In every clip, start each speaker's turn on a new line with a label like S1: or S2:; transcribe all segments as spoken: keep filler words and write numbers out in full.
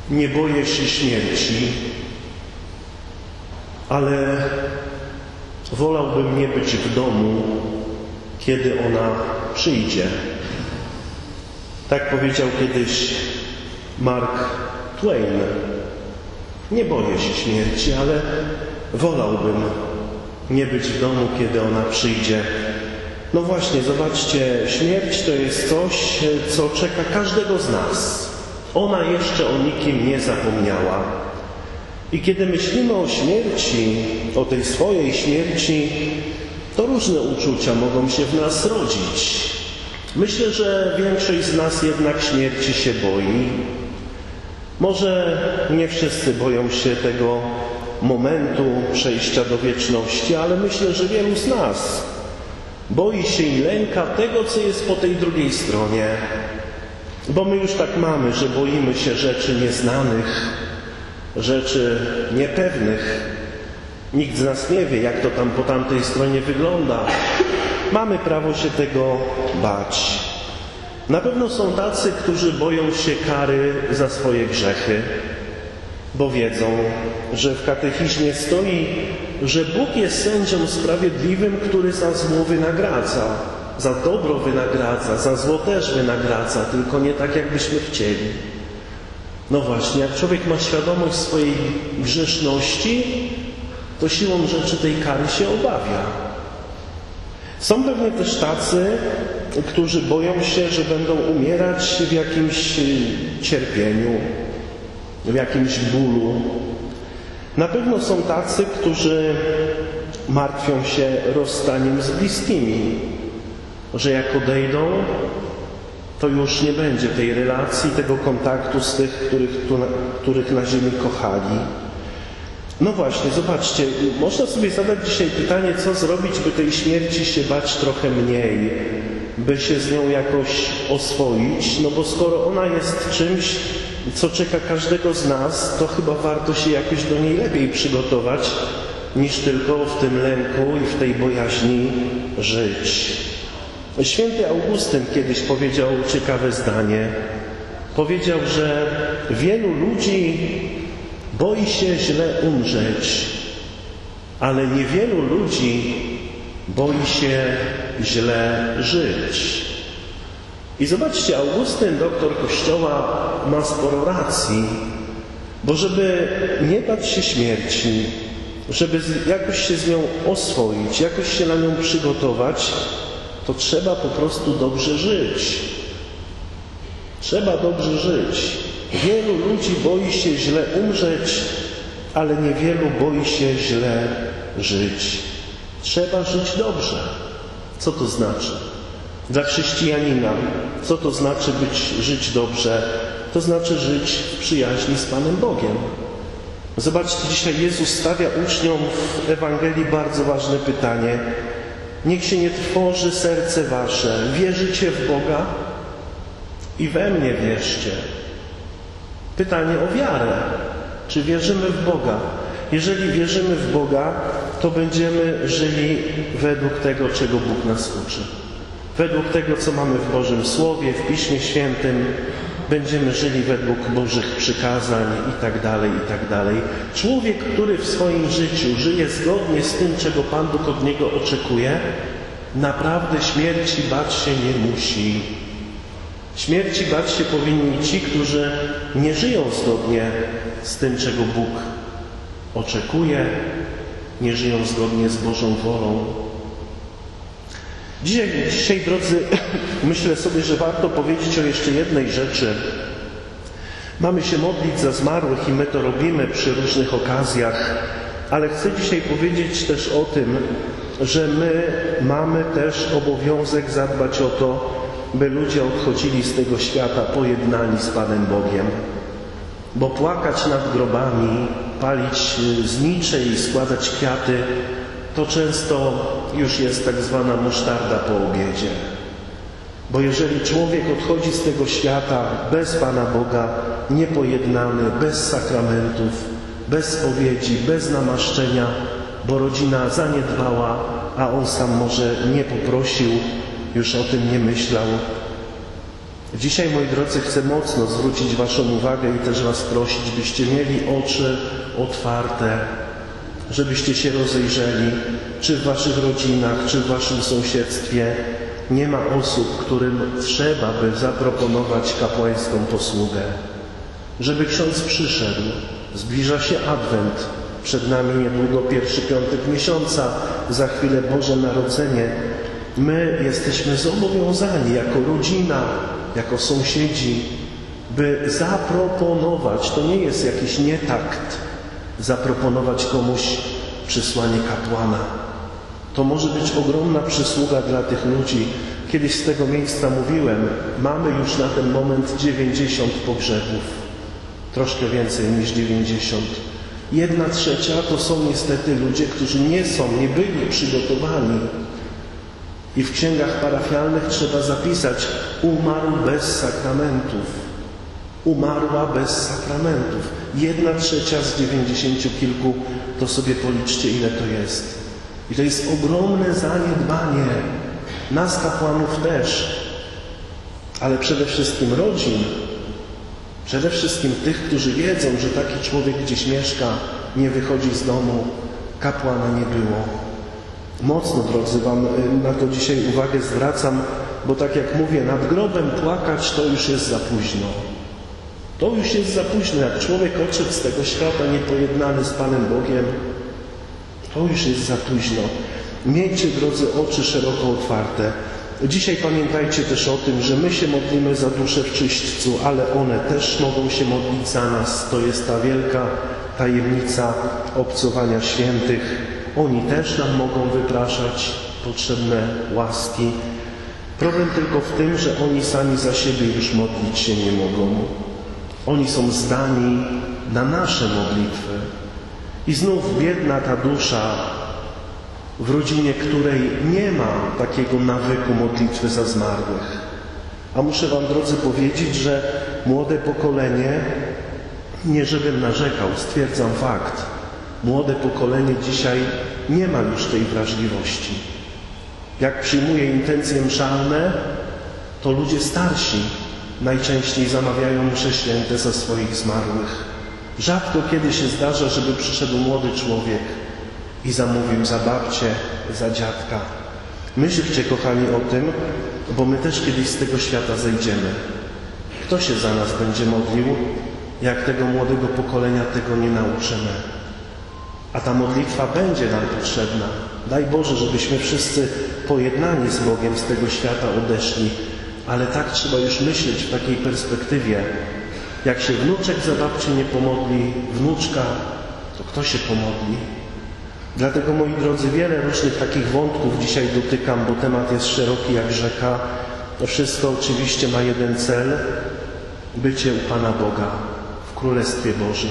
S1: Nie boję się śmierci, ale wolałbym nie być w domu, kiedy ona przyjdzie. Tak powiedział kiedyś Mark Twain. Nie boję się śmierci, ale wolałbym nie być w domu, kiedy ona przyjdzie. No właśnie, zobaczcie, śmierć to jest coś, co czeka każdego z nas. Ona jeszcze o nikim nie zapomniała. I kiedy myślimy o śmierci, o tej swojej śmierci, to różne uczucia mogą się w nas rodzić. Myślę, że większość z nas jednak śmierci się boi. Może nie wszyscy boją się tego momentu przejścia do wieczności, ale myślę, że wielu z nas boi się i lęka tego, co jest po tej drugiej stronie. Bo my już tak mamy, że boimy się rzeczy nieznanych, rzeczy niepewnych. Nikt z nas nie wie, jak to tam po tamtej stronie wygląda. Mamy prawo się tego bać. Na pewno są tacy, którzy boją się kary za swoje grzechy, bo wiedzą, że w katechizmie stoi, że Bóg jest sędzią sprawiedliwym, który za zło wynagradza, za dobro wynagradza, za zło też wynagradza, tylko nie tak, jakbyśmy chcieli. No właśnie, jak człowiek ma świadomość swojej grzeszności, to siłą rzeczy tej kary się obawia. Są pewnie też tacy, którzy boją się, że będą umierać w jakimś cierpieniu, w jakimś bólu. Na pewno są tacy, którzy martwią się rozstaniem z bliskimi, że jak odejdą, to już nie będzie tej relacji, tego kontaktu z tych, których, których na ziemi kochali. No właśnie, zobaczcie, można sobie zadać dzisiaj pytanie, co zrobić, by tej śmierci się bać trochę mniej, by się z nią jakoś oswoić, no bo skoro ona jest czymś, co czeka każdego z nas, to chyba warto się jakoś do niej lepiej przygotować, niż tylko w tym lęku i w tej bojaźni żyć. Święty Augustyn kiedyś powiedział ciekawe zdanie. Powiedział, że wielu ludzi boi się źle umrzeć, ale niewielu ludzi boi się źle żyć. I zobaczcie, Augustyn, doktor Kościoła, ma sporo racji, bo żeby nie bać się śmierci, żeby jakoś się z nią oswoić, jakoś się na nią przygotować, to trzeba po prostu dobrze żyć. Trzeba dobrze żyć. Wielu ludzi boi się źle umrzeć, ale niewielu boi się źle żyć. Trzeba żyć dobrze. Co to znaczy? Dla chrześcijanina, co to znaczy być, żyć dobrze? To znaczy żyć w przyjaźni z Panem Bogiem. Zobaczcie, dzisiaj Jezus stawia uczniom w Ewangelii bardzo ważne pytanie. Niech się nie trwoży serce wasze. Wierzycie w Boga? I we mnie wierzcie. Pytanie o wiarę. Czy wierzymy w Boga? Jeżeli wierzymy w Boga, to będziemy żyli według tego, czego Bóg nas uczy. Według tego, co mamy w Bożym Słowie, w Piśmie Świętym, będziemy żyli według Bożych przykazań i tak dalej, i tak dalej. Człowiek, który w swoim życiu żyje zgodnie z tym, czego Pan Bóg od niego oczekuje, naprawdę śmierci bać się nie musi. Śmierci bać się powinni ci, którzy nie żyją zgodnie z tym, czego Bóg oczekuje, nie żyją zgodnie z Bożą wolą. Dzisiaj, dzisiaj, drodzy, myślę sobie, że warto powiedzieć o jeszcze jednej rzeczy. Mamy się modlić za zmarłych i my to robimy przy różnych okazjach, ale chcę dzisiaj powiedzieć też o tym, że my mamy też obowiązek zadbać o to, by ludzie odchodzili z tego świata pojednani z Panem Bogiem. Bo płakać nad grobami, palić znicze i składać kwiaty, to często już jest tak zwana musztarda po obiedzie. Bo jeżeli człowiek odchodzi z tego świata bez Pana Boga, niepojednany, bez sakramentów, bez spowiedzi, bez namaszczenia, bo rodzina zaniedbała, a on sam może nie poprosił, już o tym nie myślał, Dzisiaj, moi drodzy, chcę mocno zwrócić waszą uwagę i też was prosić, byście mieli oczy otwarte, żebyście się rozejrzeli, czy w waszych rodzinach, czy w waszym sąsiedztwie nie ma osób, którym trzeba by zaproponować kapłańską posługę. Żeby ksiądz przyszedł, zbliża się Adwent, przed nami niedługo pierwszy piątek miesiąca, za chwilę Boże Narodzenie. My jesteśmy zobowiązani jako rodzina, jako sąsiedzi, by zaproponować, to nie jest jakiś nietakt, zaproponować komuś przysłanie kapłana. To może być ogromna przysługa dla tych ludzi. Kiedyś z tego miejsca mówiłem, mamy już na ten moment dziewięćdziesiąt pogrzebów. Troszkę więcej niż dziewięćdziesiąt. Jedna trzecia to są niestety ludzie, którzy nie są, nie byli przygotowani. I w księgach parafialnych trzeba zapisać: umarł bez sakramentów. Umarła bez sakramentów. Jedna trzecia z dziewięćdziesięciu kilku, to sobie policzcie, ile to jest. I to jest ogromne zaniedbanie. Nas, kapłanów, też. Ale przede wszystkim rodzin. Przede wszystkim tych, którzy wiedzą, że taki człowiek gdzieś mieszka, nie wychodzi z domu, kapłana nie było. Mocno, drodzy, wam na to dzisiaj uwagę zwracam, bo tak jak mówię, nad grobem płakać to już jest za późno. To już jest za późno. Jak człowiek odszedł z tego świata niepojednany z Panem Bogiem, to już jest za późno. Miejcie, drodzy, oczy szeroko otwarte. Dzisiaj pamiętajcie też o tym, że my się modlimy za dusze w czyśćcu, ale one też mogą się modlić za nas. To jest ta wielka tajemnica obcowania świętych. Oni też nam mogą wypraszać potrzebne łaski. Problem tylko w tym, że oni sami za siebie już modlić się nie mogą. Oni są zdani na nasze modlitwy. I znów biedna ta dusza, w rodzinie której nie ma takiego nawyku modlitwy za zmarłych. A muszę wam, drodzy, powiedzieć, że młode pokolenie, nie żebym narzekał, stwierdzam fakt, młode pokolenie dzisiaj nie ma już tej wrażliwości. Jak przyjmuje intencje mszalne, to ludzie starsi najczęściej zamawiają msze święte za swoich zmarłych. Rzadko kiedy się zdarza, żeby przyszedł młody człowiek i zamówił za babcię, za dziadka. Myślcie, kochani, o tym, bo my też kiedyś z tego świata zejdziemy. Kto się za nas będzie modlił, jak tego młodego pokolenia tego nie nauczymy? A ta modlitwa będzie nam potrzebna. Daj Boże, żebyśmy wszyscy pojednani z Bogiem z tego świata odeszli. Ale tak trzeba już myśleć w takiej perspektywie. Jak się wnuczek za babcię nie pomodli, wnuczka, to kto się pomodli? Dlatego, moi drodzy, wiele różnych takich wątków dzisiaj dotykam, bo temat jest szeroki jak rzeka. To wszystko oczywiście ma jeden cel: bycie u Pana Boga w Królestwie Bożym.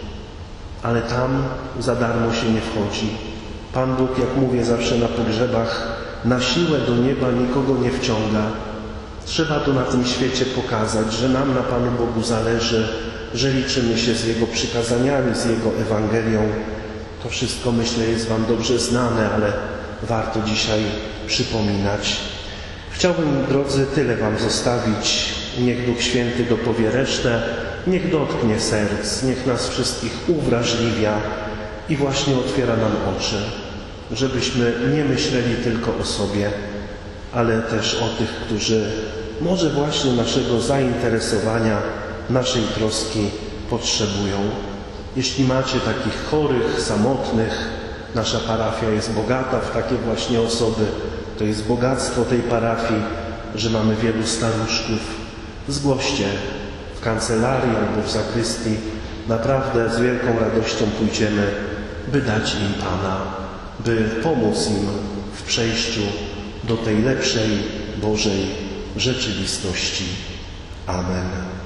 S1: Ale tam za darmo się nie wchodzi. Pan Bóg, jak mówię zawsze na pogrzebach, na siłę do nieba nikogo nie wciąga. Trzeba to na tym świecie pokazać, że nam na Panu Bogu zależy, że liczymy się z Jego przykazaniami, z Jego Ewangelią. To wszystko, myślę, jest wam dobrze znane, ale warto dzisiaj przypominać. Chciałbym, drodzy, tyle wam zostawić. Niech Duch Święty dopowie resztę, niech dotknie serc, niech nas wszystkich uwrażliwia i właśnie otwiera nam oczy, żebyśmy nie myśleli tylko o sobie, ale też o tych, którzy może właśnie naszego zainteresowania, naszej troski potrzebują. Jeśli macie takich chorych, samotnych, nasza parafia jest bogata w takie właśnie osoby. To jest bogactwo tej parafii, że mamy wielu staruszków. Zgłoście w kancelarii albo w zakrystii. Naprawdę z wielką radością pójdziemy, by dać im Pana, by pomóc im w przejściu do tej lepszej Bożej rzeczywistości. Amen.